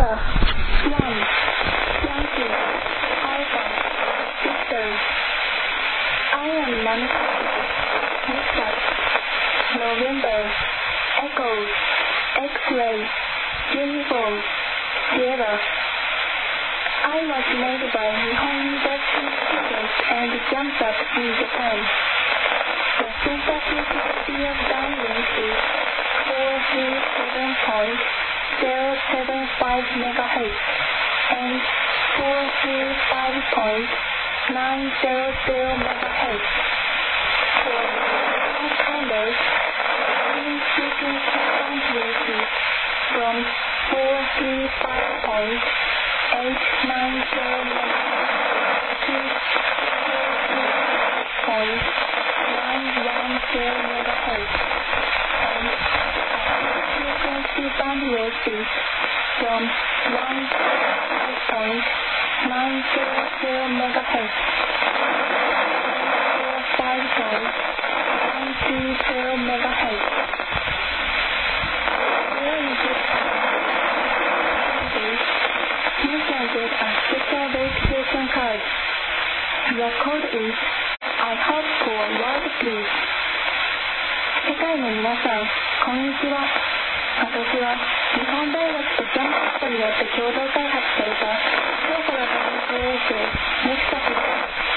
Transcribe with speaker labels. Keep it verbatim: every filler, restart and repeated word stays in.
Speaker 1: Sierra, Swan, Yankee, Alpha, Victor. I am Monica, Texas, November, Echo, X-ray, Uniform, Sierra. I was made by Nihon University students and jumped up in Japan. The sensitivity of downlink is four three seven point zero seven five megahertz and four three five point nine zero zero megahertz. For transponders, in frequency bandwidth is from four three five point eight nine zero megahertz to point nine one zero megahertz, and frequency bandwidth is from one point nine zero zero megahertz to five point nine three zero megahertz. You can get a special verification card. The code is I hope for world peace. 世界の皆さん、こんにちは。私は日本大学とジャンプによって共同開発された超小型衛星ネクサスです。